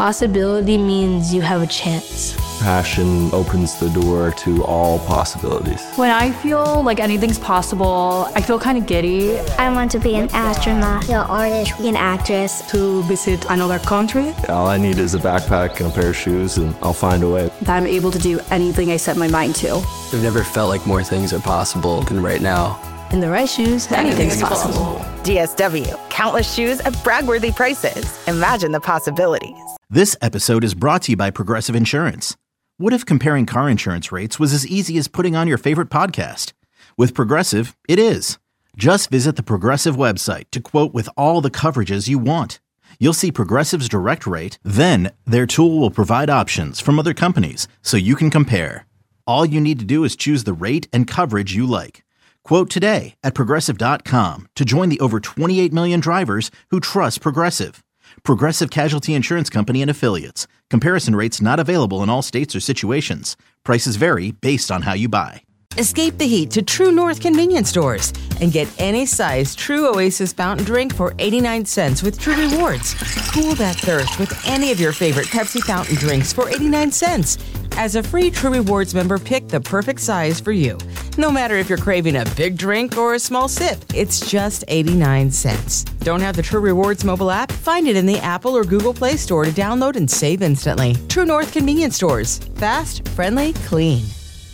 Possibility means you have a chance. Passion opens the door to all possibilities. When I feel like anything's possible, I feel kind of giddy. I want to be an astronaut, an artist, an actress. To visit another country. All I need is a backpack and a pair of shoes, and I'll find a way. That I'm able to do anything I set my mind to. I've never felt like more things are possible than right now. In the right shoes, anything's possible. DSW, countless shoes at brag-worthy prices. Imagine the possibilities. This episode is brought to you by Progressive Insurance. What if comparing car insurance rates was as easy as putting on your favorite podcast? With Progressive, it is. Just visit the Progressive website to quote with all the coverages you want. You'll see Progressive's direct rate, then their tool will provide options from other companies so you can compare. All you need to do is choose the rate and coverage you like. Quote today at Progressive.com to join the over 28 million drivers who trust Progressive. Progressive Casualty Insurance Company and Affiliates. Comparison rates not available in all states or situations. Prices vary based on how you buy. Escape the heat to True North convenience stores and get any size True Oasis fountain drink for 89 cents with True Rewards. Cool that thirst with any of your favorite Pepsi fountain drinks for 89 cents. As a free True Rewards member, pick the perfect size for you. No matter if you're craving a big drink or a small sip, it's just 89 cents. Don't have the True Rewards mobile app? Find it in the Apple or Google Play Store to download and save instantly. True North convenience stores. Fast, friendly, clean.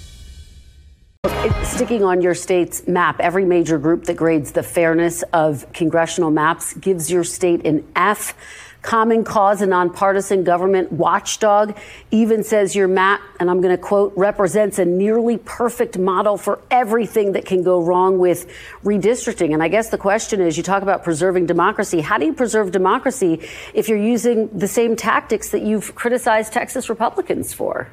Sticking on your state's map, every major group that grades the fairness of congressional maps gives your state an F. Common Cause, a nonpartisan government watchdog, even says your map, and I'm going to quote, represents a nearly perfect model for everything that can go wrong with redistricting. And I guess the question is, you talk about preserving democracy. How do you preserve democracy if you're using the same tactics that you've criticized Texas Republicans for?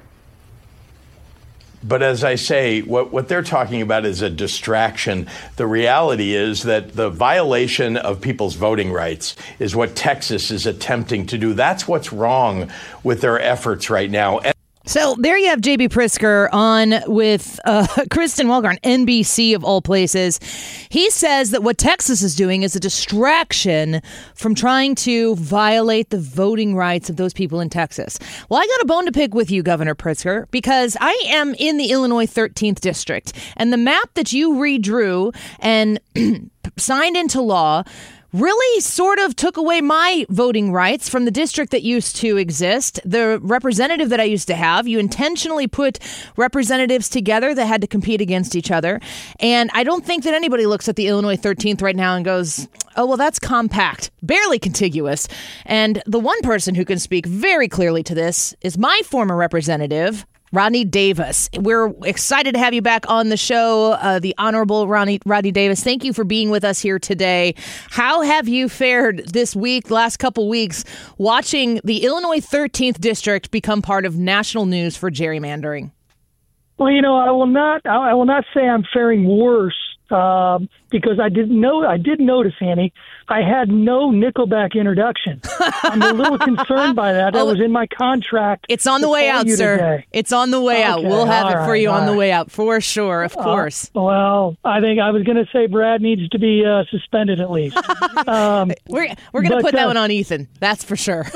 But as I say, what they're talking about is a distraction. The reality is that the violation of people's voting rights is what Texas is attempting to do. That's what's wrong with their efforts right now. So there you have J.B. Pritzker on with Kristen Welker on NBC of all places. He says that what Texas is doing is a distraction from trying to violate the voting rights of those people in Texas. Well, I got a bone to pick with you, Governor Pritzker, because I am in the Illinois 13th District, and the map that you redrew and signed into law really sort of took away my voting rights from the district that used to exist. The representative that I used to have, you intentionally put representatives together that had to compete against each other. And I don't think that anybody looks at the Illinois 13th right now and goes, oh, well, that's compact, barely contiguous. And the one person who can speak very clearly to this is my former representative, Rodney Davis. We're excited to have you back on the show, the Honorable Rodney Davis. Thank you for being with us here today. How have you fared this week, last couple weeks, watching the Illinois 13th District become part of national news for gerrymandering? Well, I will not say I'm faring worse because I did notice, Annie, I had no Nickelback introduction. I'm a little concerned by that. That was in my contract. It's on the way out, sir. Today. It's on the way out. We'll have it for you on the way out, for sure, of course. Well, I think I was going to say Brad needs to be suspended at least. We're going to put that one on Ethan. That's for sure.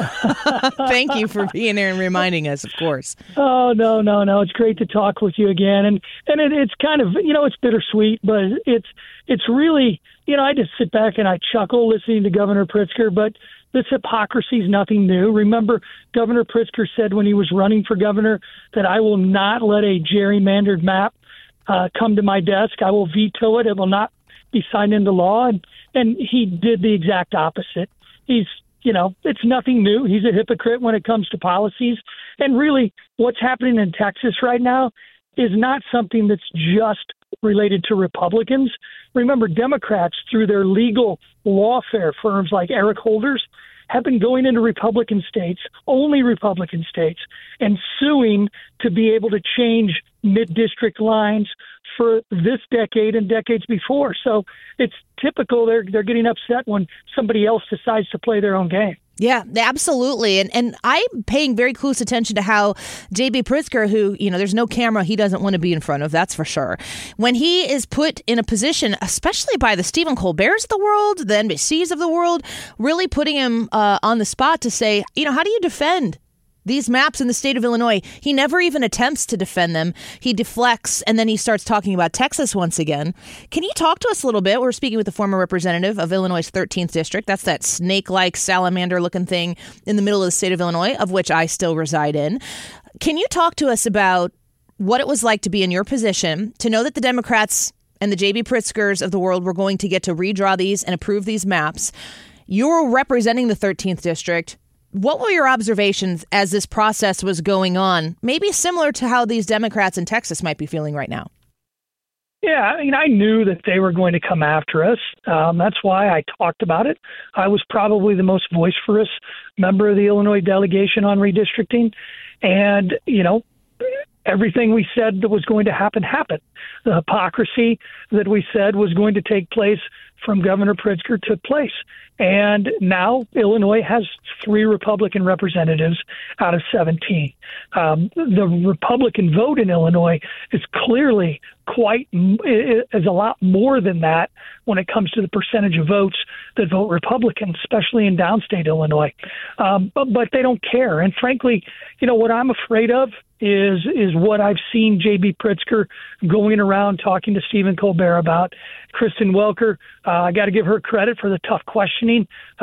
Thank you for being there and reminding us, of course. Oh, no. It's great to talk with you again. And it's kind of, it's bittersweet, but it's really, I just sit back and I chuckle listening to Governor Pritzker, but this hypocrisy is nothing new. Remember, Governor Pritzker said when he was running for governor that I will not let a gerrymandered map come to my desk. I will veto it. It will not be signed into law. And he did the exact opposite. He's, it's nothing new. He's a hypocrite when it comes to policies. And really, what's happening in Texas right now is not something that's just related to Republicans. Remember, Democrats, through their legal lawfare firms like Eric Holder's, have been going into Republican states, only Republican states, and suing to be able to change mid-district lines, for this decade and decades before. So it's typical they're getting upset when somebody else decides to play their own game. Yeah, absolutely. And I'm paying very close attention to how J.B. Pritzker, who, there's no camera he doesn't want to be in front of, that's for sure. When he is put in a position, especially by the Stephen Colberts of the world, the NBCs of the world, really putting him on the spot to say, how do you defend these maps in the state of Illinois? He never even attempts to defend them. He deflects, and then he starts talking about Texas once again. Can you talk to us a little bit? We're speaking with the former representative of Illinois' 13th district. That's that snake-like salamander-looking thing in the middle of the state of Illinois, of which I still reside in. Can you talk to us about what it was like to be in your position, to know that the Democrats and the J.B. Pritzkers of the world were going to get to redraw these and approve these maps? You were representing the 13th district. What were your observations as this process was going on? Maybe similar to how these Democrats in Texas might be feeling right now. Yeah, I knew that they were going to come after us. That's why I talked about it. I was probably the most vociferous member of the Illinois delegation on redistricting. And, everything we said that was going to happen happened. The hypocrisy that we said was going to take place from Governor Pritzker took place. And now Illinois has 3 Republican representatives out of 17. The Republican vote in Illinois is clearly is a lot more than that when it comes to the percentage of votes that vote Republican, especially in downstate Illinois. But they don't care. And frankly, what I'm afraid of is what I've seen J.B. Pritzker going around talking to Stephen Colbert about. Kristen Welker, I got to give her credit for the tough questioning.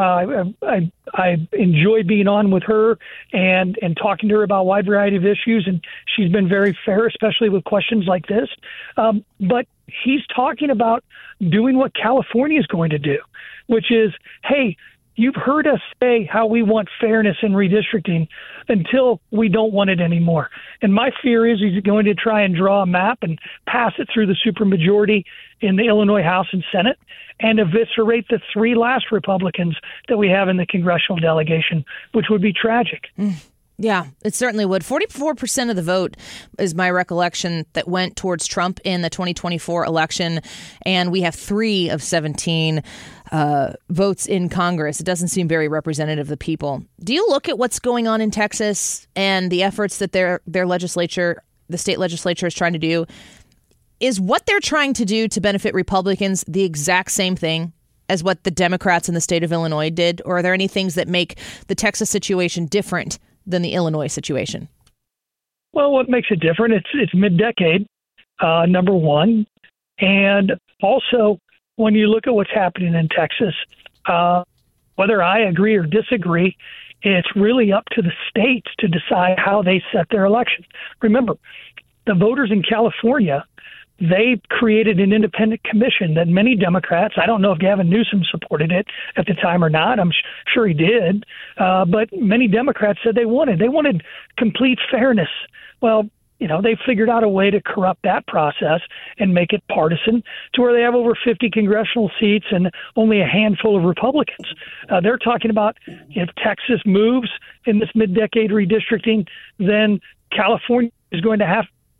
I enjoy being on with her and talking to her about a wide variety of issues, and she's been very fair, especially with questions like this. But he's talking about doing what California is going to do, which is, hey, you've heard us say how we want fairness in redistricting until we don't want it anymore. And my fear is he's going to try and draw a map and pass it through the supermajority in the Illinois House and Senate and eviscerate the 3 last Republicans that we have in the congressional delegation, which would be tragic. Yeah, it certainly would. 44% of the vote is my recollection that went towards Trump in the 2024 election. And we have 3 of 17 votes in Congress. It doesn't seem very representative of the people. Do you look at what's going on in Texas and the efforts that their legislature, the state legislature, is trying to do? Is what they're trying to do to benefit Republicans the exact same thing as what the Democrats in the state of Illinois did? Or are there any things that make the Texas situation different than the Illinois situation? Well, what makes it different? It's mid-decade, number one. And also, when you look at what's happening in Texas, whether I agree or disagree, it's really up to the states to decide how they set their elections. Remember, the voters in California, they created an independent commission that many Democrats, I don't know if Gavin Newsom supported it at the time or not. I'm sure he did. But many Democrats said they wanted complete fairness. Well, they figured out a way to corrupt that process and make it partisan to where they have over 50 congressional seats and only a handful of Republicans. They're talking about if Texas moves in this mid-decade redistricting, then California is going to have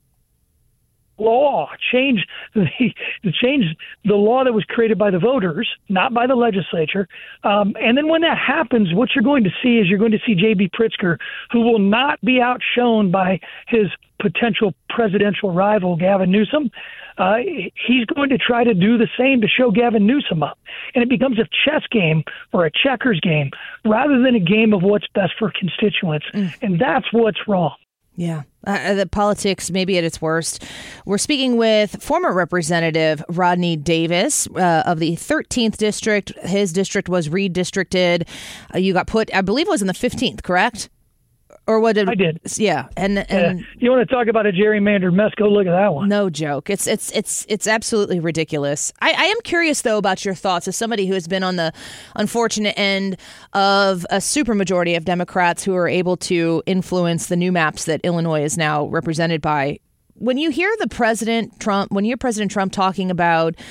change the law that was created by the voters, not by the legislature. And then when that happens, what you're going to see is J.B. Pritzker, who will not be outshone by his potential presidential rival, Gavin Newsom. He's going to try to do the same to show Gavin Newsom up. And it becomes a chess game or a checkers game rather than a game of what's best for constituents. And that's what's wrong. Yeah, the politics maybe at its worst. We're speaking with former Representative Rodney Davis of the 13th district. His district was redistricted. You got put, I believe it was in the 15th, correct? Or what did I did? Yeah, and you want to talk about a gerrymandered mess? Go look at that one. No joke. It's absolutely ridiculous. I am curious though about your thoughts as somebody who has been on the unfortunate end of a supermajority of Democrats who are able to influence the new maps that Illinois is now represented by. When you hear President Trump talking about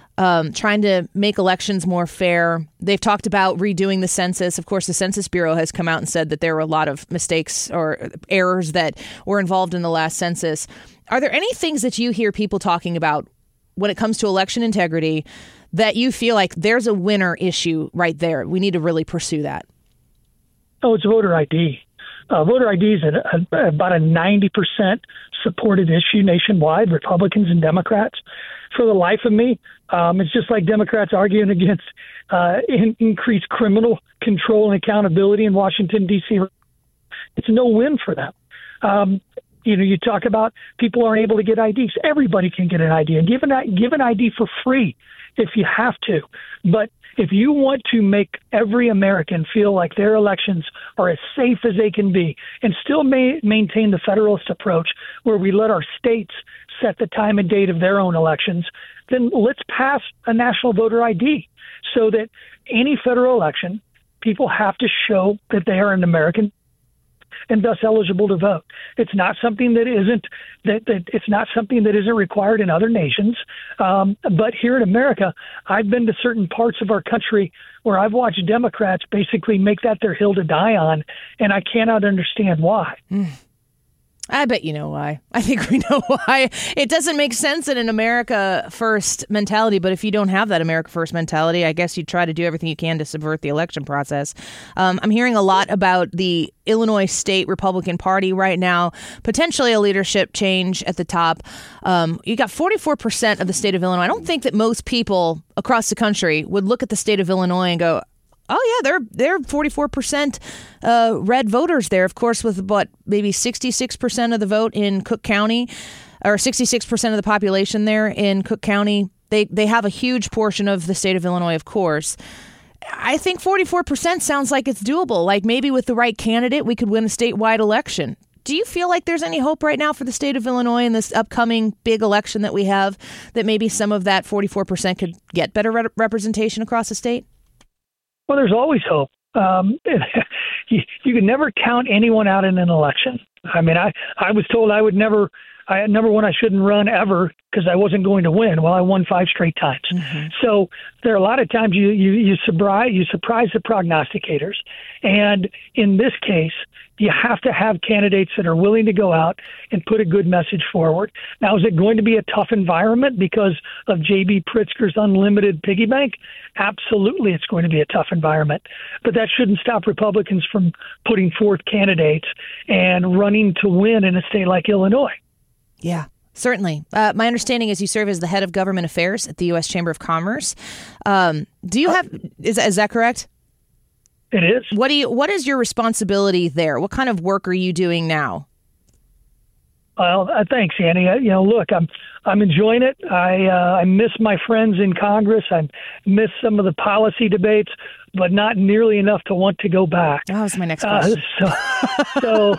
trying to make elections more fair. They've talked about redoing the census. Of course, the Census Bureau has come out and said that there were a lot of mistakes or errors that were involved in the last census. Are there any things that you hear people talking about when it comes to election integrity that you feel like there's a winner issue right there? We need to really pursue that. Oh, it's voter ID. Voter ID is about a 90% supported issue nationwide, Republicans and Democrats. For the life of me, it's just like Democrats arguing against increased criminal control and accountability in Washington, D.C. It's no win for them. You talk about people aren't able to get IDs. Everybody can get an ID, and give an ID for free if you have to. But if you want to make every American feel like their elections are as safe as they can be and still maintain the federalist approach where we let our states set the time and date of their own elections, then let's pass a national voter ID so that any federal election, people have to show that they are an American and thus eligible to vote. It's not something that isn't required in other nations. But here in America, I've been to certain parts of our country where I've watched Democrats basically make that their hill to die on, and I cannot understand why. I bet you know why. I think we know why. It doesn't make sense in an America First mentality, but if you don't have that America First mentality, I guess you try to do everything you can to subvert the election process. I'm hearing a lot about the Illinois State Republican Party right now, potentially a leadership change at the top. You got 44% of the state of Illinois. I don't think that most people across the country would look at the state of Illinois and go, oh, yeah, they're 44% red voters there, of course, with maybe 66% of the vote in Cook County, or 66% of the population there in Cook County. They have a huge portion of the state of Illinois, of course. I think 44% sounds like it's doable. Like maybe with the right candidate, we could win a statewide election. Do you feel like there's any hope right now for the state of Illinois in this upcoming big election that we have, that maybe some of that 44% could get better representation across the state? Well, there's always hope. You can never count anyone out in an election. I mean, I was told number one, I shouldn't run ever because I wasn't going to win. Well, I won 5 straight times. Mm-hmm. So there are a lot of times you surprise the prognosticators. And in this case, you have to have candidates that are willing to go out and put a good message forward. Now, is it going to be a tough environment because of J.B. Pritzker's unlimited piggy bank? Absolutely, it's going to be a tough environment. But that shouldn't stop Republicans from putting forth candidates and running to win in a state like Illinois. Yeah. Certainly. My understanding is you serve as the head of government affairs at the U.S. Chamber of Commerce. Do you have is that correct? It is. What is your responsibility there? What kind of work are you doing now? Well, thanks, Annie. Look, I'm enjoying it. I miss my friends in Congress. I miss some of the policy debates, but not nearly enough to want to go back. That was my next question. So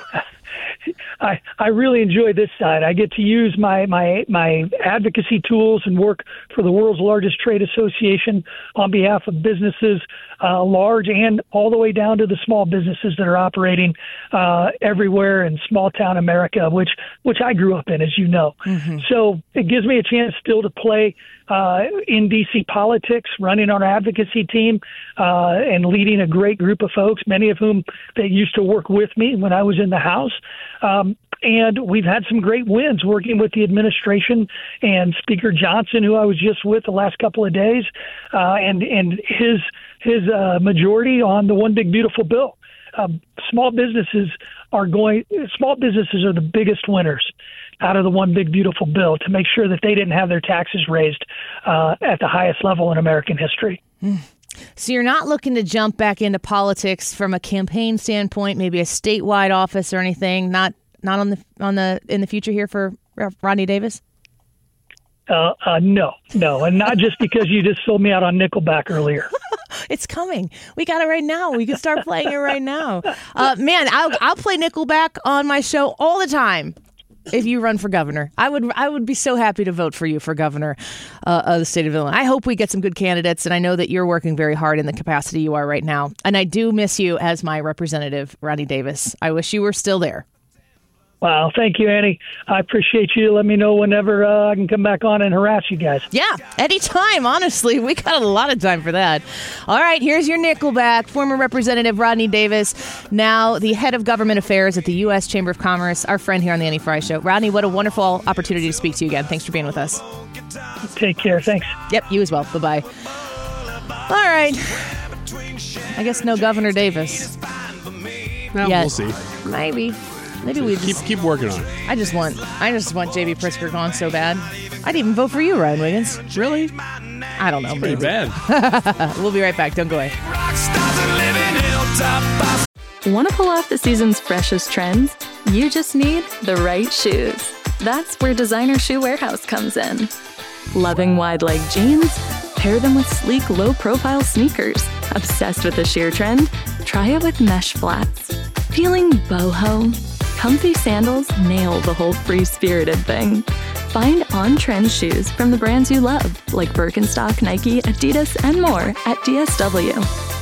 I really enjoy this side. I get to use my advocacy tools and work for the world's largest trade association on behalf of businesses, large and all the way down to the small businesses that are operating everywhere in small town America, which I grew up in, as you know. Mm-hmm. So it gives me a chance still to play in D.C. politics, running our advocacy team, and leading a great group of folks, many of whom that used to work with me when I was in the House. And we've had some great wins working with the administration and Speaker Johnson, who I was just with the last couple of days, and his majority on the One Big Beautiful Bill. Small businesses are the biggest winners out of the One Big Beautiful Bill to make sure that they didn't have their taxes raised at the highest level in American history. So you're not looking to jump back into politics from a campaign standpoint, maybe a statewide office or anything, not in the future here for Rodney Davis? No, and not just because you just sold me out on Nickelback earlier. It's coming. We got it right now. We can start playing it right now. Man, I'll play Nickelback on my show all the time. If you run for governor, I would be so happy to vote for you for governor of the state of Illinois. I hope we get some good candidates, and I know that you're working very hard in the capacity you are right now. And I do miss you as my representative, Rodney Davis. I wish you were still there. Wow, thank you, Annie. I appreciate you. Let me know whenever I can come back on and harass you guys. Yeah, anytime, honestly. We got a lot of time for that. All right, here's your Nickelback. Former Representative Rodney Davis, now the head of government affairs at the U.S. Chamber of Commerce, our friend here on the Annie Frey Show. Rodney, what a wonderful opportunity to speak to you again. Thanks for being with us. Take care. Thanks. Yep, you as well. Bye-bye. All right. I guess no Governor Davis. Well, we'll see. Maybe we just keep working on it. I just want JB Pritzker gone so bad. I'd even vote for you, Ryan Wiggins. Really? I don't know. Pretty bad. We'll be right back. Don't go away. Want to pull off the season's freshest trends? You just need the right shoes. That's where Designer Shoe Warehouse comes in. Loving wide leg jeans? Pair them with sleek, low-profile sneakers. Obsessed with the sheer trend? Try it with mesh flats. Feeling boho? Comfy sandals nail the whole free-spirited thing. Find on-trend shoes from the brands you love, like Birkenstock, Nike, Adidas, and more at DSW.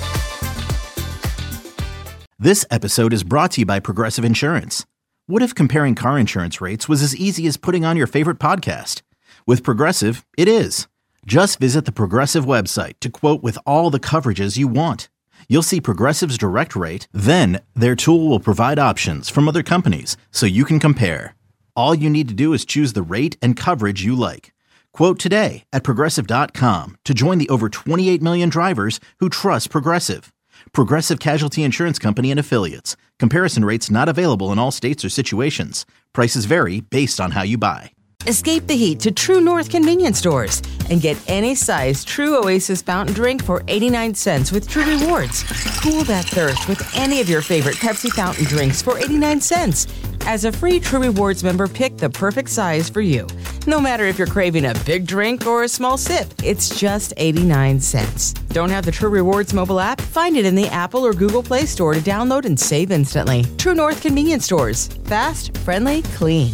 This episode is brought to you by Progressive Insurance. What if comparing car insurance rates was as easy as putting on your favorite podcast? With Progressive, it is. Just visit the Progressive website to quote with all the coverages you want. You'll see Progressive's direct rate, then their tool will provide options from other companies so you can compare. All you need to do is choose the rate and coverage you like. Quote today at Progressive.com to join the over 28 million drivers who trust Progressive. Progressive Casualty Insurance Company and Affiliates. Comparison rates not available in all states or situations. Prices vary based on how you buy. Escape the heat to True North convenience stores and get any size True Oasis fountain drink for 89 cents with True Rewards. Cool that thirst with any of your favorite Pepsi fountain drinks for 89 cents. As a free True Rewards member, pick the perfect size for you. No matter if you're craving a big drink or a small sip, it's just 89 cents. Don't have the True Rewards mobile app? Find it in the Apple or Google Play Store to download and save instantly. True North convenience stores. Fast, friendly, clean.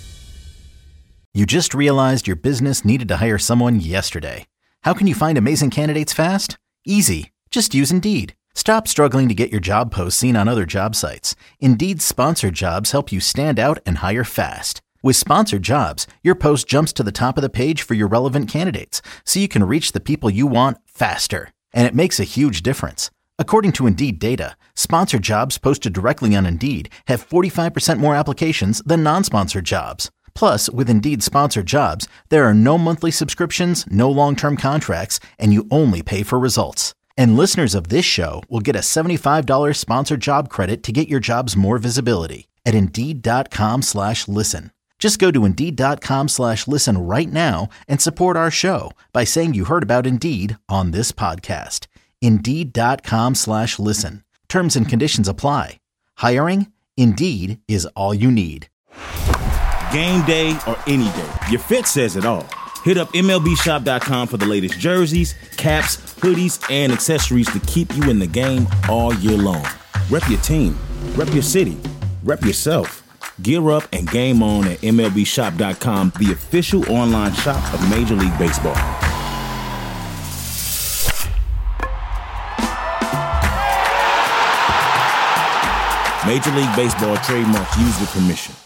You just realized your business needed to hire someone yesterday. How can you find amazing candidates fast? Easy. Just use Indeed. Stop struggling to get your job posts seen on other job sites. Indeed's sponsored jobs help you stand out and hire fast. With sponsored jobs, your post jumps to the top of the page for your relevant candidates, so you can reach the people you want faster. And it makes a huge difference. According to Indeed data, sponsored jobs posted directly on Indeed have 45% more applications than non-sponsored jobs. Plus, with Indeed sponsored jobs, there are no monthly subscriptions, no long-term contracts, and you only pay for results. And listeners of this show will get a $75 sponsored job credit to get your jobs more visibility at Indeed.com/listen. Just go to Indeed.com/listen right now and support our show by saying you heard about Indeed on this podcast. Indeed.com/listen. Terms and conditions apply. Hiring? Indeed is all you need. Game day or any day, your fit says it all. Hit up MLBshop.com for the latest jerseys, caps, hoodies, and accessories to keep you in the game all year long. Rep your team, rep your city, rep yourself. Gear up and game on at MLBshop.com, the official online shop of Major League Baseball. Major League Baseball trademarks used with permission.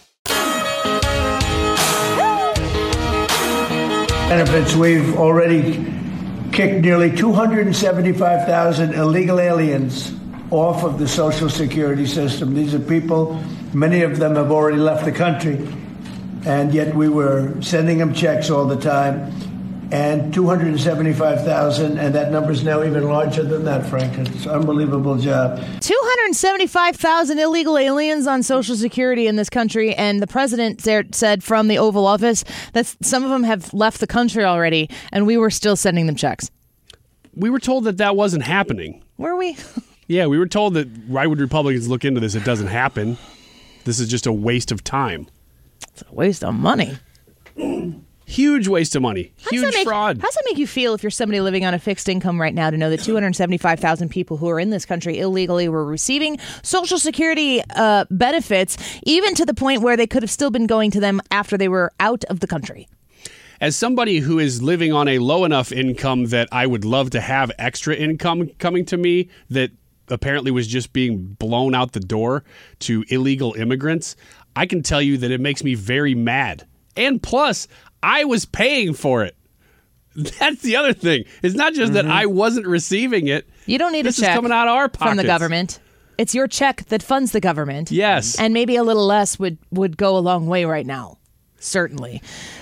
Benefits, we've already kicked nearly 275,000 illegal aliens off of the Social Security system. These are people, many of them have already left the country, and yet we were sending them checks all the time. And 275,000, and that number's now even larger than that, Frank. It's an unbelievable job. 275,000 illegal aliens on Social Security in this country, and the president said from the Oval Office that some of them have left the country already, and we were still sending them checks. We were told that wasn't happening. Were we? Yeah, we were told that why would Republicans look into this? It doesn't happen. This is just a waste of time. It's a waste of money. Huge waste of money. Huge fraud. How does that make you feel if you're somebody living on a fixed income right now to know that 275,000 people who are in this country illegally were receiving Social Security benefits, even to the point where they could have still been going to them after they were out of the country? As somebody who is living on a low enough income that I would love to have extra income coming to me that apparently was just being blown out the door to illegal immigrants, I can tell you that it makes me very mad. And plus, I was paying for it. That's the other thing. It's not just that I wasn't receiving it. You don't need this a check is coming out of our pockets. from the government. It's your check that funds the government. Yes. And maybe a little less would go a long way right now. Certainly.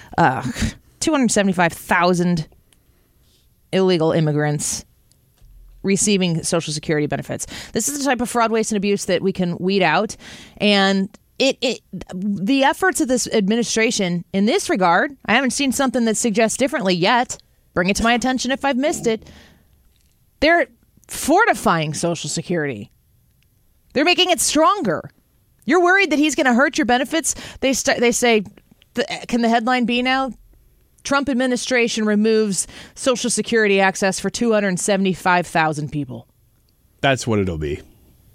275,000 illegal immigrants receiving Social Security benefits. This is the type of fraud, waste, and abuse that we can weed out. And the efforts of this administration in this regard, I haven't seen something that suggests differently yet. Bring it to my attention if I've missed it. They're fortifying Social Security. They're making it stronger. You're worried that he's going to hurt your benefits? They say, can the headline be now? Trump administration removes Social Security access for 275,000 people. That's what it'll be.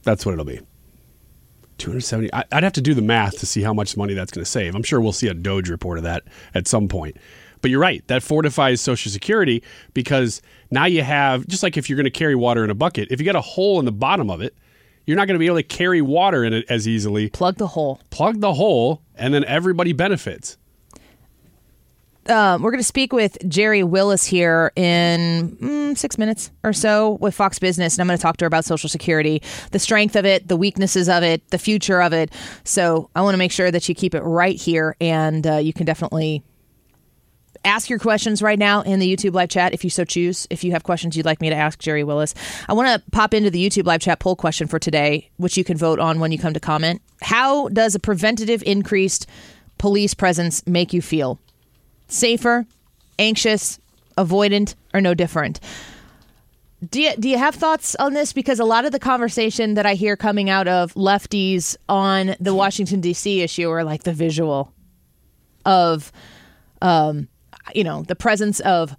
270. I'd have to do the math to see how much money that's going to save. I'm sure we'll see a Doge report of that at some point. But you're right. That fortifies Social Security because now you have, just like if you're going to carry water in a bucket, if you got a hole in the bottom of it, you're not going to be able to carry water in it as easily. Plug the hole, and then everybody benefits. We're going to speak with Jerry Willis here in 6 minutes or so with Fox Business, and I'm going to talk to her about Social Security, the strength of it, the weaknesses of it, the future of it. So I want to make sure that you keep it right here, and you can definitely ask your questions right now in the YouTube live chat if you so choose. If you have questions you'd like me to ask Jerry Willis. I want to pop into the YouTube live chat poll question for today, which you can vote on when you come to comment. How does a preventative increased police presence make you feel? Safer, anxious, avoidant, or no different? Do you have thoughts on this? Because a lot of the conversation that I hear coming out of lefties on the Washington, D.C. issue are like the visual of the presence of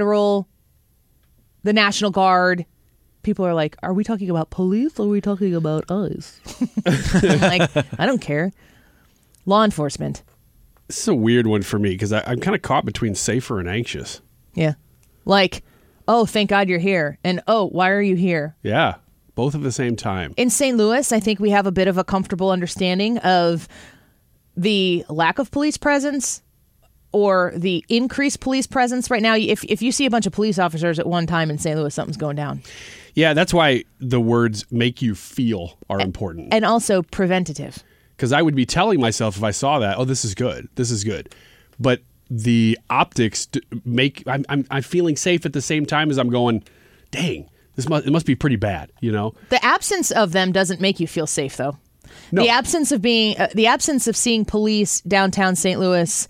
the National Guard. People are like, are we talking about police or are we talking about us? I'm like, I don't care. Law enforcement. This is a weird one for me because I'm kind of caught between safer and anxious. Yeah. Like, oh, thank God you're here. And, oh, why are you here? Yeah. Both at the same time. In St. Louis, I think we have a bit of a comfortable understanding of the lack of police presence or the increased police presence right now. If you see a bunch of police officers at one time in St. Louis, something's going down. Yeah, that's why the words make you feel are important. And also preventative. Because I would be telling myself if I saw that, oh, this is good. But the optics I'm feeling safe at the same time as I'm going, dang, it must be pretty bad, you know? The absence of them doesn't make you feel safe, though. No. The absence of seeing police downtown St. Louis,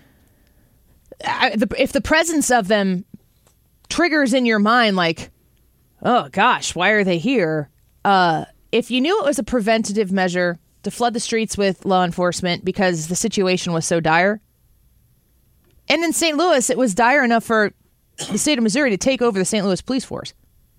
if the presence of them triggers in your mind like, oh gosh, why are they here? If you knew it was a preventative measure to flood the streets with law enforcement because the situation was so dire, and in St. Louis it was dire enough for the state of Missouri to take over the St. Louis police force.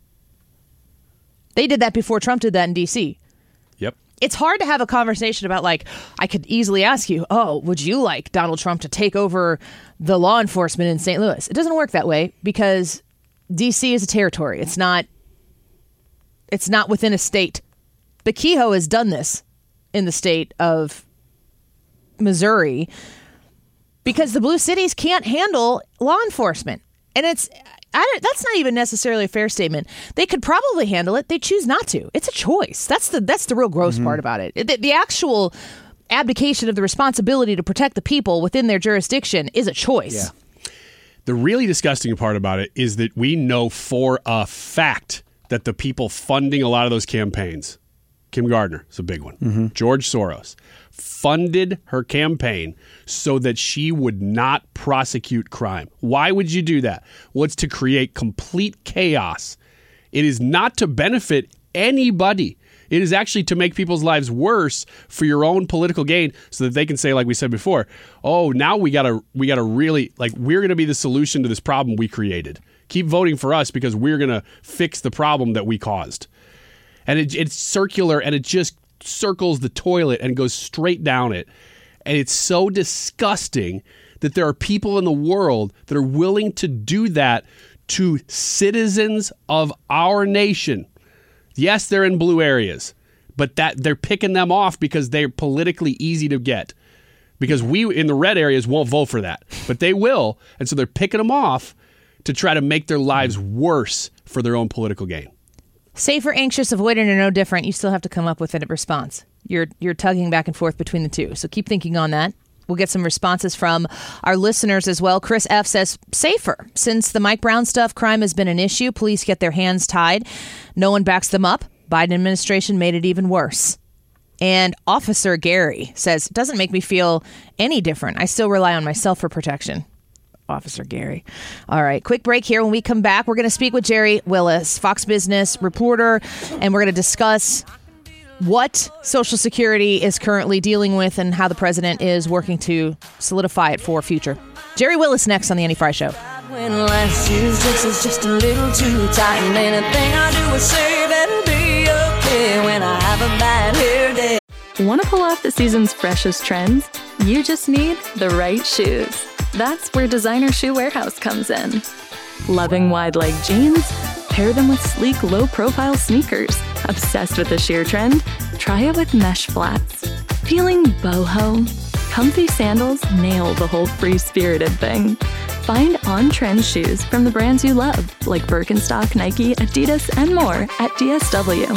They did that before Trump did that in D.C. Yep. It's hard to have a conversation about, like, I could easily ask you, oh, would you like Donald Trump to take over the law enforcement in St. Louis? It doesn't work that way because D.C. is a territory. It's not within a state. The Kehoe has done this in the state of Missouri because the blue cities can't handle law enforcement. And that's not even necessarily a fair statement. They could probably handle it. They choose not to. It's a choice. That's the real gross part about it. The actual abdication of the responsibility to protect the people within their jurisdiction is a choice. Yeah. The really disgusting part about it is that we know for a fact that the people funding a lot of those campaigns, Kim Gardner is a big one, George Soros, funded her campaign so that she would not prosecute crime. Why would you do that? Well, it's to create complete chaos. It is not to benefit anybody. It is actually to make people's lives worse for your own political gain so that they can say, like we said before, oh, now we gotta really, like, we're going to be the solution to this problem we created. Keep voting for us because we're going to fix the problem that we caused. And it's circular, and it just circles the toilet and goes straight down it. And it's so disgusting that there are people in the world that are willing to do that to citizens of our nation. Yes, they're in blue areas, but that they're picking them off because they're politically easy to get. Because we in the red areas won't vote for that, but they will. And so they're picking them off to try to make their lives worse for their own political gain. Safer, anxious, avoidant, or no different. You still have to come up with a response. You're tugging back and forth between the two. So keep thinking on that. We'll get some responses from our listeners as well. Chris F. says, safer. Since the Mike Brown stuff, crime has been an issue. Police get their hands tied. No one backs them up. Biden administration made it even worse. And Officer Gary says, it doesn't make me feel any different. I still rely on myself for protection. Officer Gary. All right, quick break here. When we come back, we're going to speak with Jerry Willis, Fox Business reporter, and we're going to discuss what Social Security is currently dealing with and how the president is working to solidify it for future. Jerry Willis next on The Annie Frey Show. When last year's dress is just a little too tight, and anything I do is save and be okay when I have a bad hair day. Want to pull off the season's freshest trends? You just need the right shoes. That's where Designer Shoe Warehouse comes in. Loving wide leg jeans? Pair them with sleek, low-profile sneakers. Obsessed with the sheer trend? Try it with mesh flats. Feeling boho? Comfy sandals nail the whole free-spirited thing. Find on-trend shoes from the brands you love, like Birkenstock, Nike, Adidas, and more at DSW.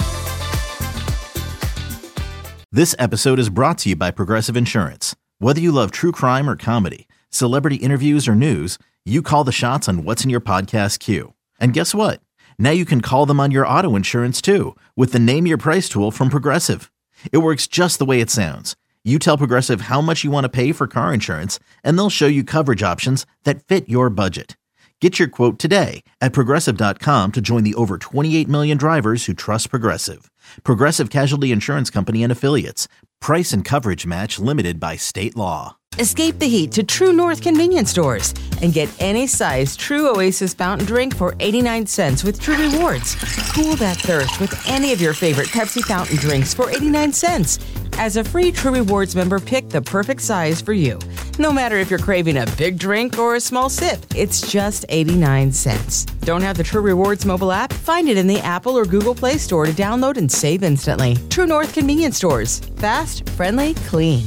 This episode is brought to you by Progressive Insurance. Whether you love true crime or comedy, celebrity interviews or news, you call the shots on what's in your podcast queue. And guess what? Now you can call them on your auto insurance too with the Name Your Price tool from Progressive. It works just the way it sounds. You tell Progressive how much you want to pay for car insurance, and they'll show you coverage options that fit your budget. Get your quote today at Progressive.com to join the over 28 million drivers who trust Progressive. Progressive Casualty Insurance Company and Affiliates. Price and coverage match limited by state law. Escape the heat to True North convenience stores and get any size True Oasis fountain drink for 89 cents with True Rewards. Cool that thirst with any of your favorite Pepsi fountain drinks for 89 cents. As a free True Rewards member, pick the perfect size for you. No matter if you're craving a big drink or a small sip, it's just 89 cents. Don't have the True Rewards mobile app? Find it in the Apple or Google Play Store to download and save instantly. True North convenience stores. Fast, friendly, clean.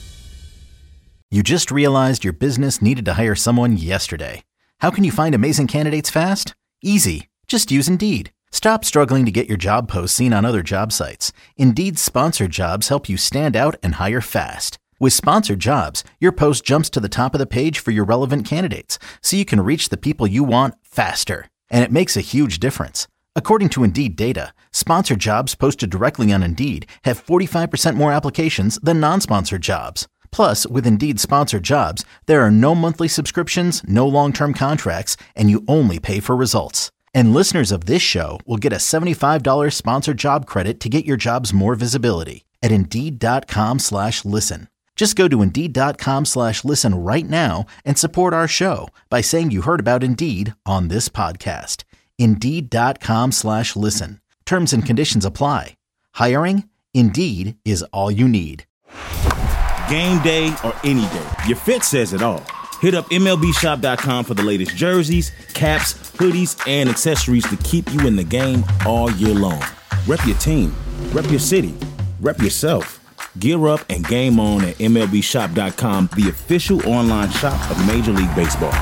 You just realized your business needed to hire someone yesterday. How can you find amazing candidates fast? Easy. Just use Indeed. Stop struggling to get your job posts seen on other job sites. Indeed's sponsored jobs help you stand out and hire fast. With sponsored jobs, your post jumps to the top of the page for your relevant candidates, so you can reach the people you want faster. And it makes a huge difference. According to Indeed data, sponsored jobs posted directly on Indeed have 45% more applications than non-sponsored jobs. Plus, with Indeed sponsored jobs, there are no monthly subscriptions, no long-term contracts, and you only pay for results. And listeners of this show will get a $75 sponsored job credit to get your jobs more visibility at Indeed.com/listen. Just go to Indeed.com/listen right now and support our show by saying you heard about Indeed on this podcast. Indeed.com/listen. Terms and conditions apply. Hiring? Indeed is all you need. Game day or any day, your fit says it all. Hit up MLBshop.com for the latest jerseys, caps, hoodies, and accessories to keep you in the game all year long. Rep your team, rep your city, rep yourself. Gear up and game on at MLBshop.com, the official online shop of Major League Baseball.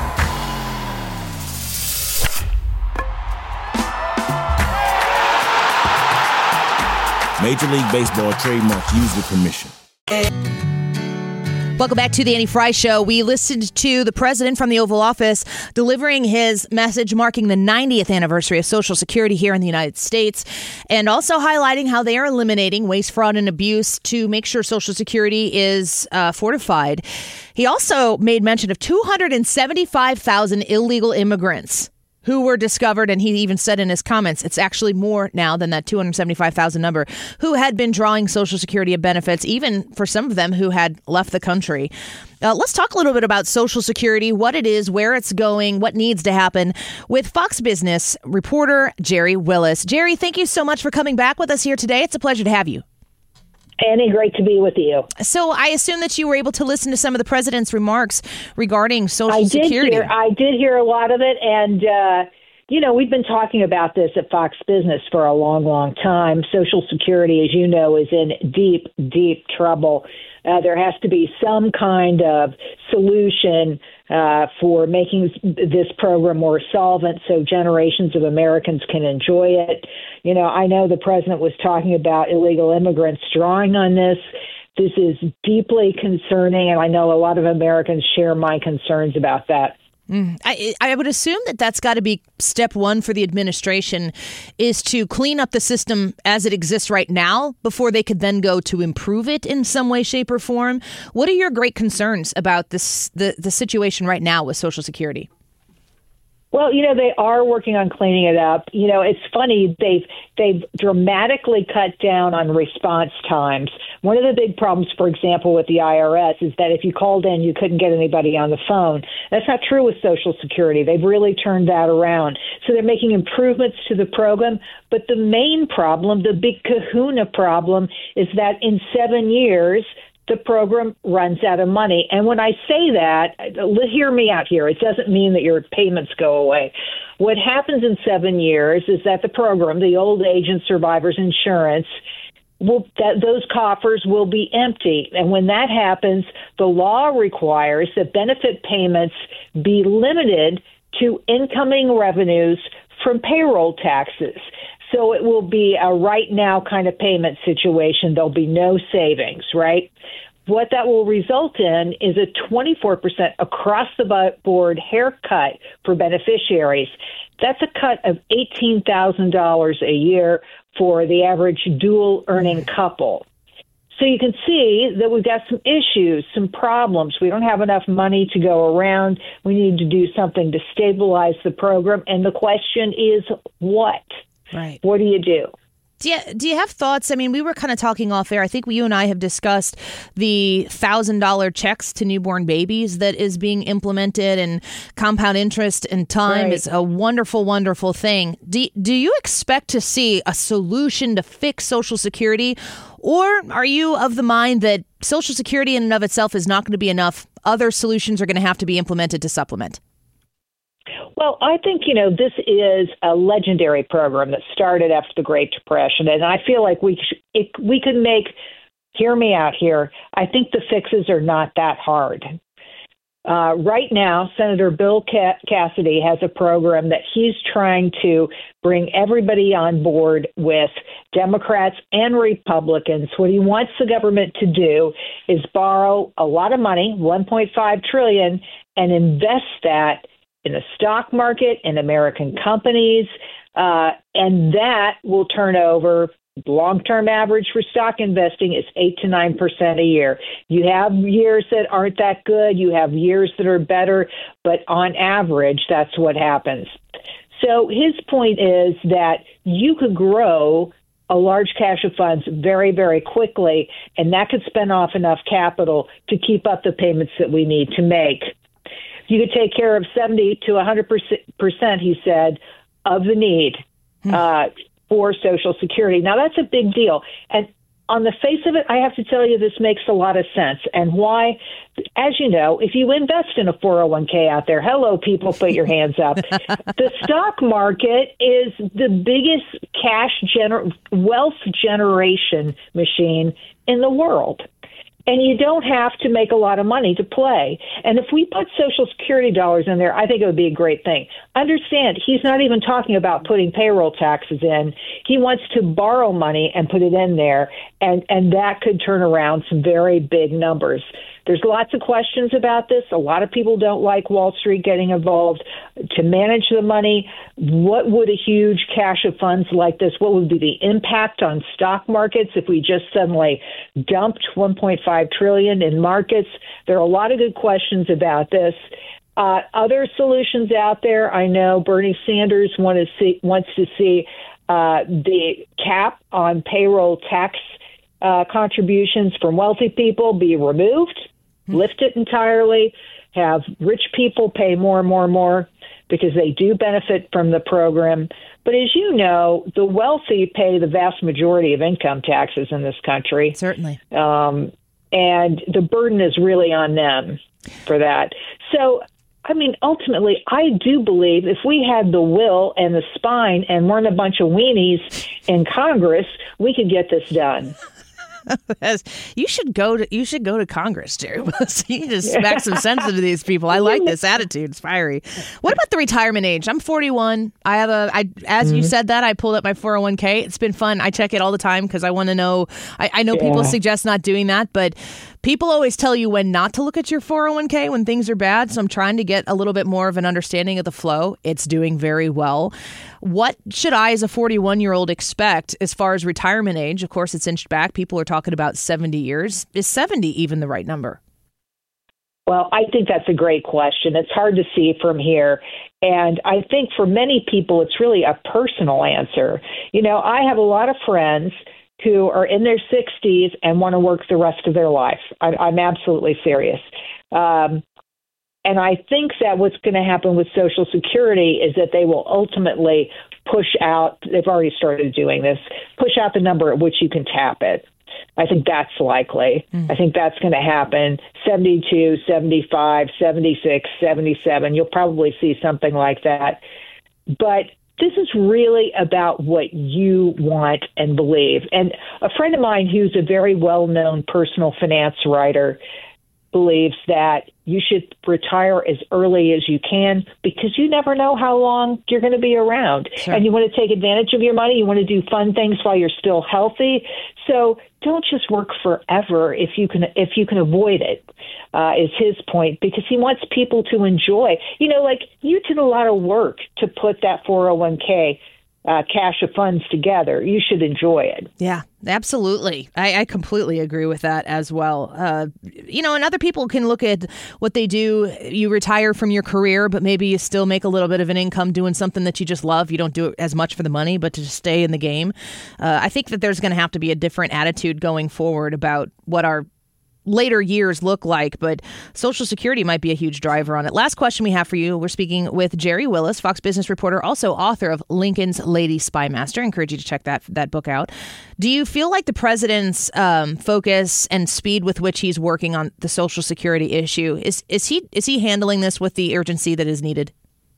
Major League Baseball trademark used with permission. Welcome back to the Annie Frey Show. We listened to the president from the Oval Office delivering his message marking the 90th anniversary of Social Security here in the United States, and also highlighting how they are eliminating waste, fraud, and abuse to make sure Social Security is fortified. He also made mention of 275,000 illegal immigrants who were discovered, and he even said in his comments, it's actually more now than that 275,000 number, who had been drawing Social Security benefits, even for some of them who had left the country. Let's talk a little bit about Social Security, what it is, where it's going, what needs to happen, with Fox Business reporter Jerry Willis. Jerry, thank you so much for coming back with us here today. It's a pleasure to have you. Annie, great to be with you. So I assume that you were able to listen to some of the president's remarks regarding Social Security. I did hear a lot of it, and we've been talking about this at Fox Business for a long, long time. Social Security, as you know, is in deep, deep trouble. There has to be some kind of solution for making this program more solvent so generations of Americans can enjoy it. I know the president was talking about illegal immigrants drawing on this. This is deeply concerning, and I know a lot of Americans share my concerns about that. I would assume that that's got to be step one for the administration, is to clean up the system as it exists right now before they could then go to improve it in some way, shape, or form. What are your great concerns about this, the situation right now with Social Security? Well, they are working on cleaning it up. It's funny, they've dramatically cut down on response times. One of the big problems, for example, with the IRS is that if you called in, you couldn't get anybody on the phone. That's not true with Social Security. They've really turned that around. So they're making improvements to the program. But the main problem, the big kahuna problem, is that in 7 years, the program runs out of money. And when I say that, hear me out here. It doesn't mean that your payments go away. What happens in 7 years is that the program, the Old Age and Survivors Insurance, those coffers will be empty. And when that happens, the law requires that benefit payments be limited to incoming revenues from payroll taxes. So it will be a right now kind of payment situation. There'll be no savings, right? What that will result in is a 24% across the board haircut for beneficiaries. That's a cut of $18,000 a year for the average dual earning couple. So you can see that we've got some issues, some problems. We don't have enough money to go around. We need to do something to stabilize the program. And the question is, what? Right. What do you do? Do you have thoughts? I mean, we were kind of talking off air. I think you and I have discussed the $1,000 checks to newborn babies that is being implemented, and compound interest and time is a wonderful, wonderful thing. Do you expect to see a solution to fix Social Security, or are you of the mind that Social Security in and of itself is not going to be enough? Other solutions are going to have to be implemented to supplement. Well, I think, this is a legendary program that started after the Great Depression, and I feel like we could hear me out here, I think the fixes are not that hard. Right now, Senator Bill Cassidy has a program that he's trying to bring everybody on board with, Democrats and Republicans. What he wants the government to do is borrow a lot of money, $1.5 trillion, and invest that in the stock market, in American companies, and that will turn over. Long-term average for stock investing is 8 to 9% a year. You have years that aren't that good. You have years that are better, but on average, that's what happens. So his point is that you could grow a large cache of funds very, very quickly, and that could spin off enough capital to keep up the payments that we need to make. You could take care of 70 to 100%, he said, of the need for Social Security. Now, that's a big deal. And on the face of it, I have to tell you, this makes a lot of sense. And why? As you know, if you invest in a 401k out there, hello, people, put your hands up. The stock market is the biggest wealth generation machine in the world. And you don't have to make a lot of money to play. And if we put Social Security dollars in there, I think it would be a great thing. Understand, he's not even talking about putting payroll taxes in. He wants to borrow money and put it in there, and that could turn around some very big numbers. There's lots of questions about this. A lot of people don't like Wall Street getting involved. To manage the money, what would a huge cache of funds like this, what would be the impact on stock markets if we just suddenly dumped $1.5 trillion in markets? There are a lot of good questions about this. Other solutions out there, I know Bernie Sanders wants to see the cap on payroll tax contributions from wealthy people be removed, lift it entirely, have rich people pay more and more and more because they do benefit from the program. But as you know, the wealthy pay the vast majority of income taxes in this country. Certainly. And the burden is really on them for that. So I mean, ultimately, I do believe if we had the will and the spine and weren't a bunch of weenies in Congress, we could get this done. You should go to Congress, Jerry. So you can just smack some sense into these people. I like this attitude. It's fiery. What about the retirement age? I'm 41. As you said that, I pulled up my 401k. It's been fun. I check it all the time because I want to know. I know people suggest not doing that, but people always tell you when not to look at your 401k when things are bad. So I'm trying to get a little bit more of an understanding of the flow. It's doing very well. What should I, as a 41-year-old, expect as far as retirement age? Of course, it's inched back. People are talking about 70 years. Is 70 even the right number? Well, I think that's a great question. It's hard to see from here. And I think for many people, it's really a personal answer. You know, I have a lot of friends who are in their 60s and want to work the rest of their life. I'm absolutely serious. And I think that what's going to happen with Social Security is that they will ultimately push out, they've already started doing this, push out the number at which you can tap it. I think that's likely. I think that's going to happen. 72, 75, 76, 77. You'll probably see something like that. But this is really about what you want and believe. And a friend of mine who's a very well-known personal finance writer believes that you should retire as early as you can because you never know how long you're going to be around. Sure. And you want to take advantage of your money. You want to do fun things while you're still healthy. So don't just work forever if you can avoid it, is his point, because he wants people to enjoy. You know, like you did a lot of work to put that 401k cache of funds together. You should enjoy it. Yeah, absolutely. I completely agree with that as well. And other people can look at what they do. You retire from your career, but maybe you still make a little bit of an income doing something that you just love. You don't do it as much for the money, but to just stay in the game. I think that there's going to have to be a different attitude going forward about what our later years look like, but Social Security might be a huge driver on it. Last question we have for you. We're speaking with Jerry Willis, Fox Business reporter, also author of Lincoln's Lady Spy Master. I encourage you to check that book out. Do you feel like the president's focus and speed with which he's working on the Social Security issue, is he handling this with the urgency that is needed?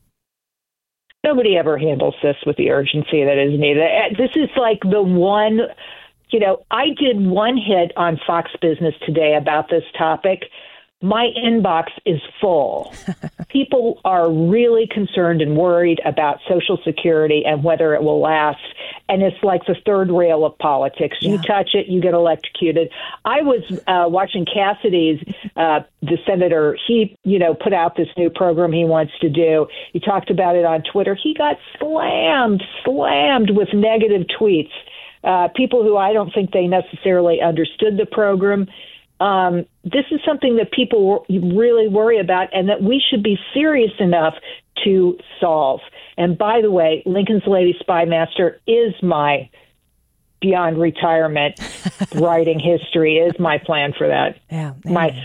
Nobody ever handles this with the urgency that is needed. This is like the one. You know, I did one hit on Fox Business today about this topic. My inbox is full. People are really concerned and worried about Social Security and whether it will last. And it's like the third rail of politics. You touch it, you get electrocuted. I was watching Cassidy's, the senator, he, put out this new program he wants to do. He talked about it on Twitter. He got slammed with negative tweets. People who I don't think they necessarily understood the program. This is something that people really worry about and that we should be serious enough to solve. And by the way, Lincoln's Lady Spy Master is my beyond retirement writing history, is my plan for that. Yeah.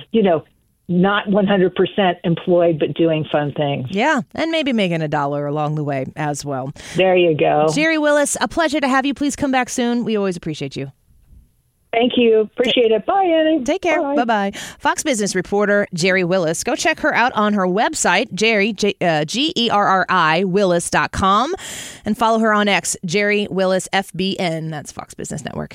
Not 100% employed, but doing fun things. Yeah, and maybe making $1 along the way as well. There you go. Jerry Willis, a pleasure to have you. Please come back soon. We always appreciate you. Thank you. Appreciate it. Bye, Annie. Take care. Bye-bye. Fox Business reporter Jerry Willis. Go check her out on her website, Jerry, Gerri, Willis.com, and follow her on X, Jerry Willis FBN. That's Fox Business Network.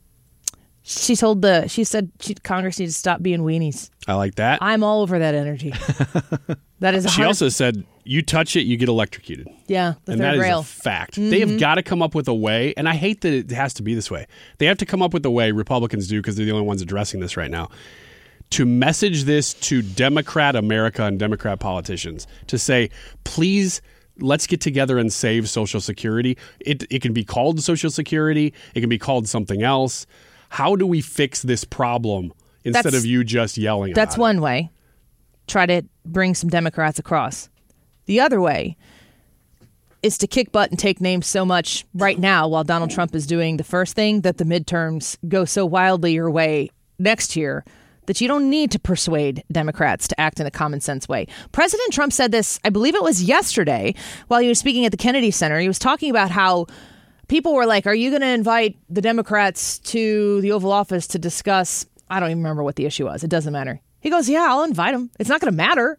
She said Congress needs to stop being weenies. I like that. I'm all over that energy. That is. She also said, "You touch it, you get electrocuted." Yeah, and that is a fact. Mm-hmm. They have got to come up with a way, and I hate that it has to be this way. They have to come up with a way. Republicans do, because they're the only ones addressing this right now, to message this to Democrat America and Democrat politicians to say, please. Let's get together and save Social Security. It can be called Social Security. It can be called something else. How do we fix this problem instead of you just yelling about it? That's one way. Try to bring some Democrats across. The other way is to kick butt and take names so much right now while Donald Trump is doing the first thing that the midterms go so wildly your way next year that you don't need to persuade Democrats to act in a common sense way. President Trump said this, I believe it was yesterday, while he was speaking at the Kennedy Center. He was talking about how people were like, are you going to invite the Democrats to the Oval Office to discuss, I don't even remember what the issue was. It doesn't matter. He goes, yeah, I'll invite them. It's not going to matter.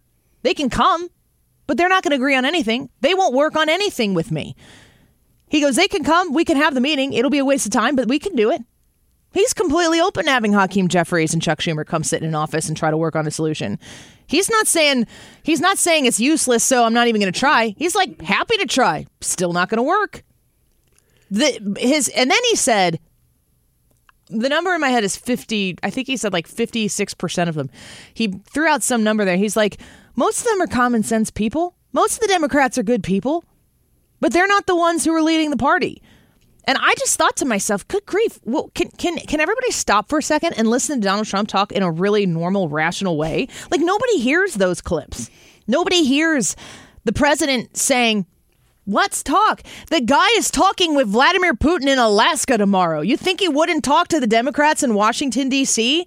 They can come, but they're not going to agree on anything. They won't work on anything with me. He goes, they can come. We can have the meeting. It'll be a waste of time, but we can do it. He's completely open to having Hakeem Jeffries and Chuck Schumer come sit in an office and try to work on a solution. He's not saying it's useless, so I'm not even going to try. He's like, happy to try. Still not going to work. And then he said, the number in my head is 50. I think he said like 56% of them. He threw out some number there. He's like, most of them are common sense people. Most of the Democrats are good people, but they're not the ones who are leading the party. And I just thought to myself, good grief. Well, can everybody stop for a second and listen to Donald Trump talk in a really normal, rational way? Like, nobody hears those clips. Nobody hears the president saying, let's talk. The guy is talking with Vladimir Putin in Alaska tomorrow. You think he wouldn't talk to the Democrats in Washington, D.C.?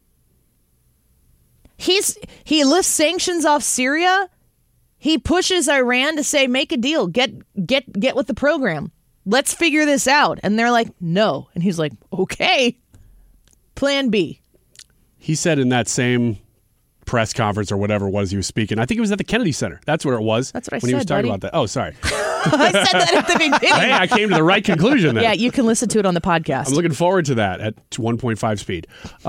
He lifts sanctions off Syria. He pushes Iran to say, make a deal. Get with the program. Let's figure this out. And they're like, no. And he's like, okay. Plan B. He said in that same press conference or whatever it was he was speaking, I think it was at the Kennedy Center. That's where it was. That's what I said, when he was talking buddy. about that. Oh, sorry. I said that at the beginning. Hey, I came to the right conclusion then. Yeah, you can listen to it on the podcast. I'm looking forward to that at 1.5 speed.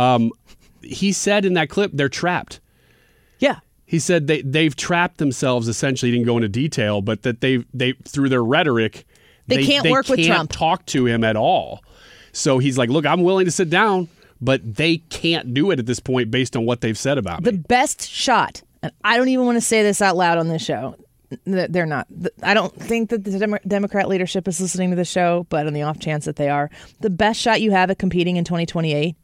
He said in that clip, they're trapped. Yeah. He said they've trapped themselves, essentially. He didn't go into detail, but that they through their rhetoric, they can't work with Trump. Talk to him at all. So he's like, look, I'm willing to sit down, but they can't do it at this point based on what they've said about me. The best shot, and I don't even want to say this out loud on this show. They're not. I don't think that the Democrat leadership is listening to the show, but on the off chance that they are, the best shot you have at competing in 2028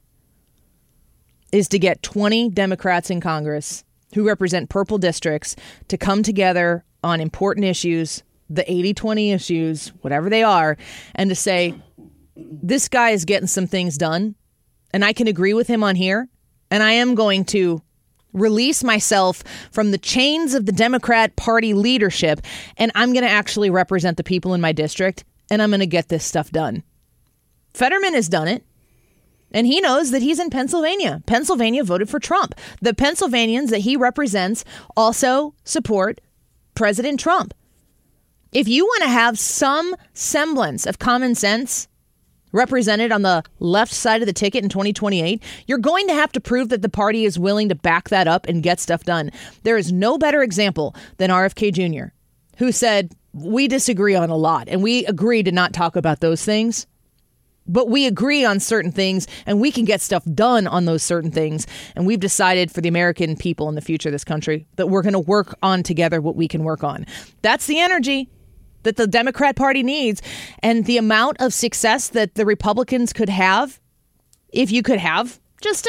is to get 20 Democrats in Congress who represent purple districts to come together on important issues, the 80-20 issues, whatever they are, and to say, this guy is getting some things done, and I can agree with him on here, and I am going to release myself from the chains of the Democrat Party leadership, and I'm going to actually represent the people in my district, and I'm going to get this stuff done. Fetterman has done it. And he knows that he's in Pennsylvania. Pennsylvania voted for Trump. The Pennsylvanians that he represents also support President Trump. If you want to have some semblance of common sense represented on the left side of the ticket in 2028, you're going to have to prove that the party is willing to back that up and get stuff done. There is no better example than RFK Jr., who said, we disagree on a lot, and we agree to not talk about those things. But we agree on certain things, and we can get stuff done on those certain things. And we've decided for the American people in the future of this country that we're going to work on together what we can work on. That's the energy that the Democrat Party needs. And the amount of success that the Republicans could have, if you could have just,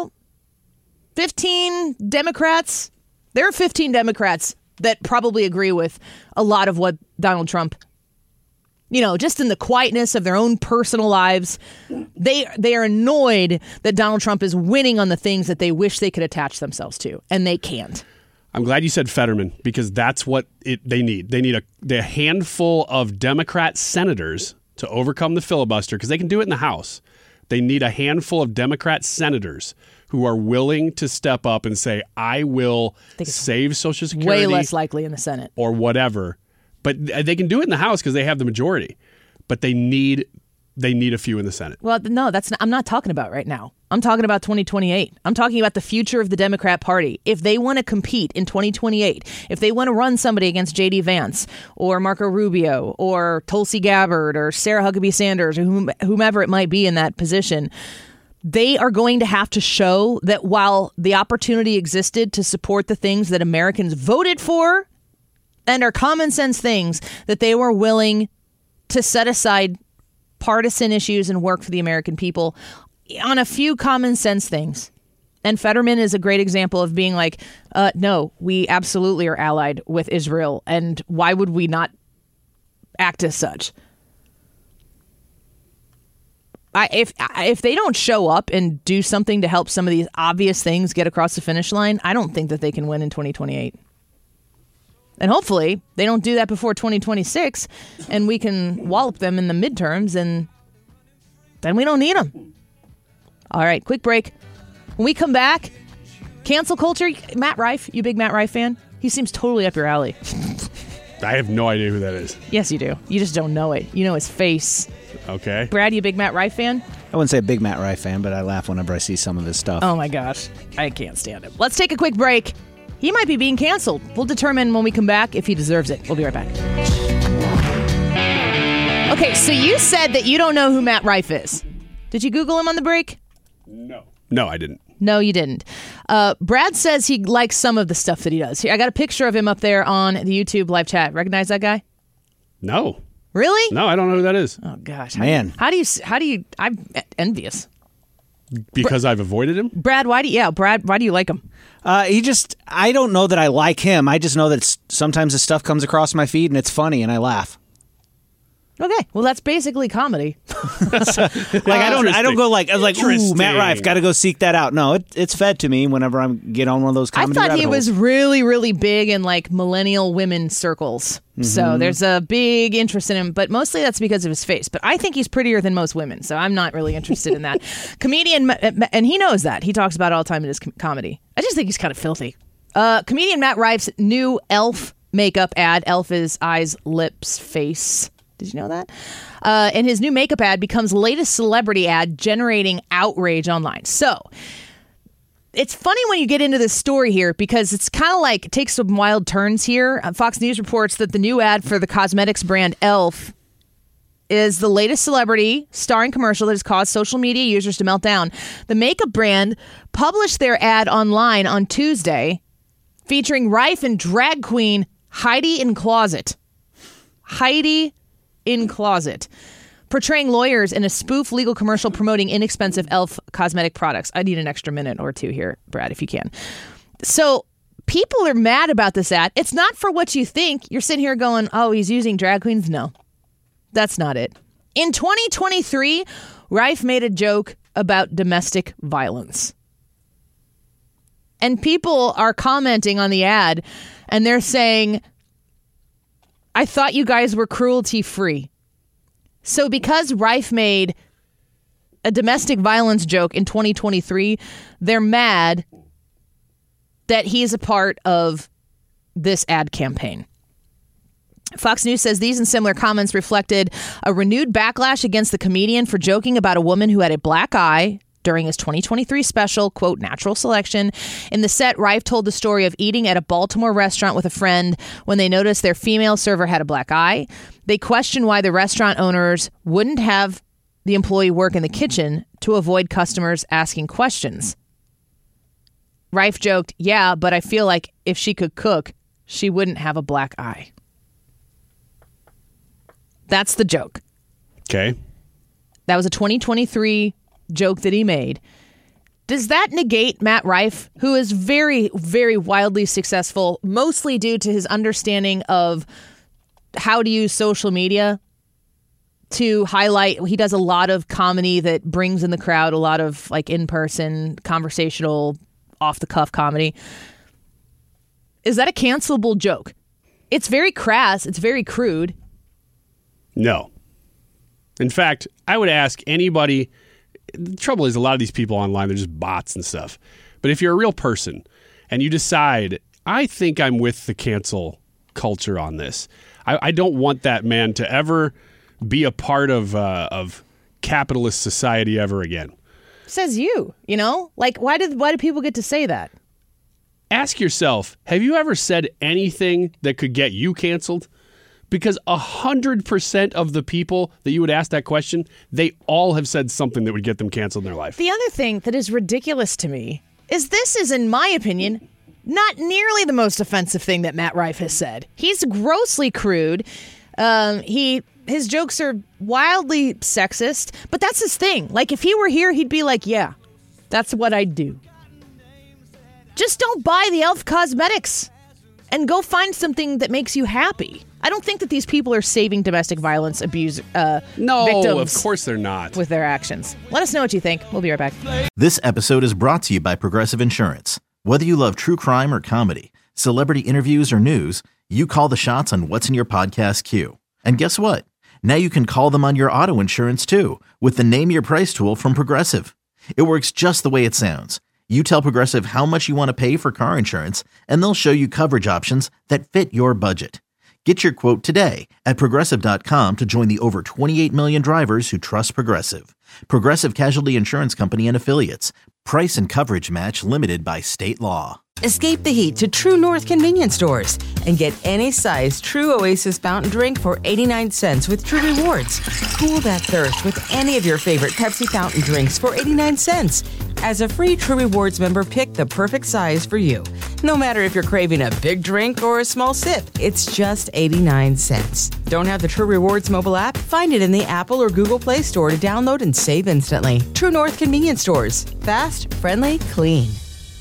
15 Democrats. There are 15 Democrats that probably agree with a lot of what Donald Trump, just in the quietness of their own personal lives, they are annoyed that Donald Trump is winning on the things that they wish they could attach themselves to, and they can't. I'm glad you said Fetterman, because that's what they need. They need a handful of Democrat senators to overcome the filibuster, because they can do it in the House. They need a handful of Democrat senators who are willing to step up and say, I will save Social Security. Way less likely in the Senate. Or whatever. But they can do it in the House because they have the majority. But they need a few in the Senate. Well, no, I'm not talking about right now. I'm talking about 2028. I'm talking about the future of the Democrat Party. If they want to compete in 2028, if they want to run somebody against J.D. Vance or Marco Rubio or Tulsi Gabbard or Sarah Huckabee Sanders or whomever it might be in that position, they are going to have to show that while the opportunity existed to support the things that Americans voted for and are common sense things, that they were willing to set aside partisan issues and work for the American people on a few common sense things. And Fetterman is a great example of being like, no, we absolutely are allied with Israel. And why would we not act as such? If they don't show up and do something to help some of these obvious things get across the finish line, I don't think that they can win in 2028. And hopefully they don't do that before 2026 and we can wallop them in the midterms, and then we don't need them. All right, quick break. When we come back, cancel culture. Matt Rife, you big Matt Rife fan? He seems totally up your alley. I have no idea who that is. Yes, you do. You just don't know it. You know his face. Okay. Brad, you a big Matt Rife fan? I wouldn't say a big Matt Rife fan, but I laugh whenever I see some of his stuff. Oh my gosh. I can't stand him. Let's take a quick break. He might be being canceled. We'll determine when we come back if he deserves it. We'll be right back. Okay, so you said that you don't know who Matt Rife is. Did you Google him on the break? No. No, I didn't. No, you didn't. Brad says he likes some of the stuff that he does. Here, I got a picture of him up there on the YouTube live chat. Recognize that guy? No. Really? No, I don't know who that is. Oh gosh, man. How do you? I'm envious. Because I've avoided him? Brad, why do you like him? I don't know that I like him. I just know that sometimes the stuff comes across my feed and it's funny and I laugh. Okay, well that's basically comedy. I don't go like ooh, Matt Rife, got to go seek that out. No, it's fed to me whenever I get on one of those comedy I thought he rabbit was holes. really, really big in like millennial women circles. So there's a big interest in him, but mostly that's because of his face. But I think he's prettier than most women, so I'm not really interested in that. Comedian, and he knows that. He talks about it all the time in his comedy. I just think he's kind of filthy. Comedian Matt Rife's new e.l.f. makeup ad. E.l.f. is eyes, lips, face. Did you know that? And his new makeup ad becomes latest celebrity ad, generating outrage online. So it's funny when you get into this story here because it's kind of like it takes some wild turns here. Fox News reports that the new ad for the cosmetics brand e.l.f. is the latest celebrity starring commercial that has caused social media users to melt down. The makeup brand published their ad online on Tuesday, featuring Rife and drag queen Heidi in Closet. Heidi in Closet, portraying lawyers in a spoof legal commercial promoting inexpensive e.l.f. cosmetic products. I need an extra minute or two here, Brad, if you can. So people are mad about this ad. It's not for what you think. You're sitting here going, oh, he's using drag queens? No, that's not it. In 2023, Rife made a joke about domestic violence. And people are commenting on the ad, and they're saying, I thought you guys were cruelty-free. So because Rife made a domestic violence joke in 2023, they're mad that he is a part of this ad campaign. Fox News says these and similar comments reflected a renewed backlash against the comedian for joking about a woman who had a black eye during his 2023 special, quote, Natural Selection. In the set, Rife told the story of eating at a Baltimore restaurant with a friend when they noticed their female server had a black eye. They questioned why the restaurant owners wouldn't have the employee work in the kitchen to avoid customers asking questions. Rife joked, yeah, but I feel like if she could cook, she wouldn't have a black eye. That's the joke. Okay. That was a 2023 joke that he made. Does that negate Matt Rife, who is very, very wildly successful, mostly due to his understanding of how to use social media to highlight? He does a lot of comedy that brings in the crowd, a lot of like in-person, conversational, off-the-cuff comedy. Is that a cancelable joke? It's very crass. It's very crude. No. In fact, I would ask anybody. The trouble is a lot of these people online, they're just bots and stuff. But if you're a real person and you decide, I think I'm with the cancel culture on this. I don't want that man to ever be a part of capitalist society ever again. Says you know? Like, why do people get to say that? Ask yourself, have you ever said anything that could get you canceled? Because 100% of the people that you would ask that question, they all have said something that would get them canceled in their life. The other thing that is ridiculous to me is this is, in my opinion, not nearly the most offensive thing that Matt Rife has said. He's grossly crude. His jokes are wildly sexist, but that's his thing. Like, if he were here, he'd be like, yeah, that's what I'd do. Just don't buy the e.l.f. cosmetics and go find something that makes you happy. I don't think that these people are saving domestic violence abuse victims. No, of course they're not. With their actions. Let us know what you think. We'll be right back. This episode is brought to you by Progressive Insurance. Whether you love true crime or comedy, celebrity interviews or news, you call the shots on what's in your podcast queue. And guess what? Now you can call them on your auto insurance too with the Name Your Price tool from Progressive. It works just the way it sounds. You tell Progressive how much you want to pay for car insurance, and they'll show you coverage options that fit your budget. Get your quote today at Progressive.com to join the over 28 million drivers who trust Progressive. Progressive Casualty Insurance Company and Affiliates. Price and coverage match limited by state law. Escape the heat to True North convenience stores and get any size True Oasis fountain drink for 89 cents with True Rewards. Cool that thirst with any of your favorite Pepsi fountain drinks for 89 cents. As a free True Rewards member, pick the perfect size for you. No matter if you're craving a big drink or a small sip, it's just 89 cents. Don't have the True Rewards mobile app? Find it in the Apple or Google Play Store to download and save instantly. True North convenience stores. Fast, friendly, clean.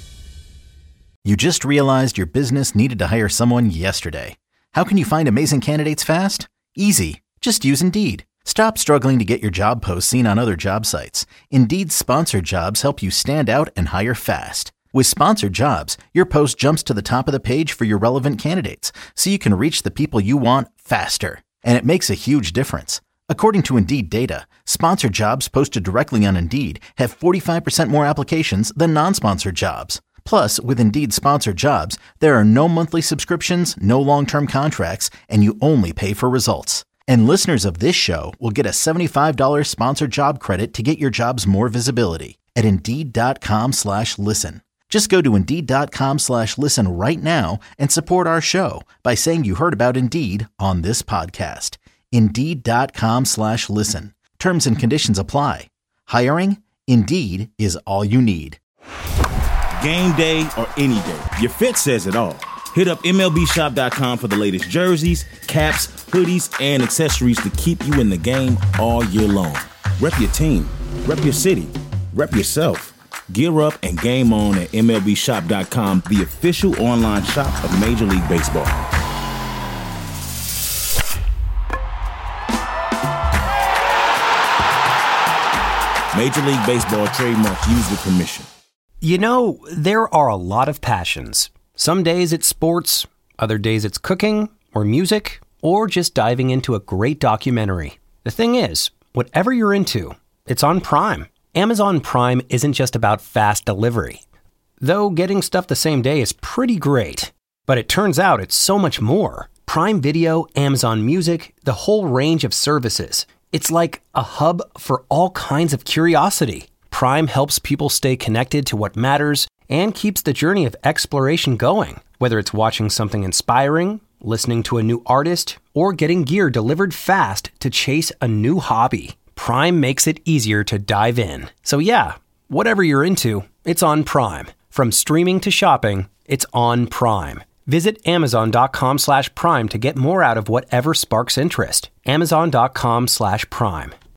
You just realized your business needed to hire someone yesterday. How can you find amazing candidates fast? Easy. Just use Indeed. Stop struggling to get your job posts seen on other job sites. Indeed's sponsored jobs help you stand out and hire fast. With sponsored jobs, your post jumps to the top of the page for your relevant candidates, so you can reach the people you want faster. And it makes a huge difference. According to Indeed data, sponsored jobs posted directly on Indeed have 45% more applications than non-sponsored jobs. Plus, with Indeed sponsored jobs, there are no monthly subscriptions, no long-term contracts, and you only pay for results. And listeners of this show will get a $75 sponsored job credit to get your jobs more visibility at Indeed.com/listen. Just go to Indeed.com/listen right now and support our show by saying you heard about Indeed on this podcast. Indeed.com/listen. Terms and conditions apply. Hiring? Indeed is all you need. Game day or any day, your fit says it all. Hit up MLBshop.com for the latest jerseys, caps, hoodies, and accessories to keep you in the game all year long. Rep your team, rep your city, rep yourself. Gear up and game on at MLBshop.com, the official online shop of Major League Baseball. Major League Baseball trademark used with permission. You know, there are a lot of passions. Some days it's sports, other days it's cooking, or music, or just diving into a great documentary. The thing is, whatever you're into, it's on Prime. Amazon Prime isn't just about fast delivery. Though getting stuff the same day is pretty great. But it turns out it's so much more. Prime Video, Amazon Music, the whole range of services. It's like a hub for all kinds of curiosity. Prime helps people stay connected to what matters and keeps the journey of exploration going. Whether it's watching something inspiring, listening to a new artist, or getting gear delivered fast to chase a new hobby, Prime makes it easier to dive in. So yeah, whatever you're into, it's on Prime. From streaming to shopping, it's on Prime. Visit Amazon.com/Prime to get more out of whatever sparks interest. Amazon.com/Prime.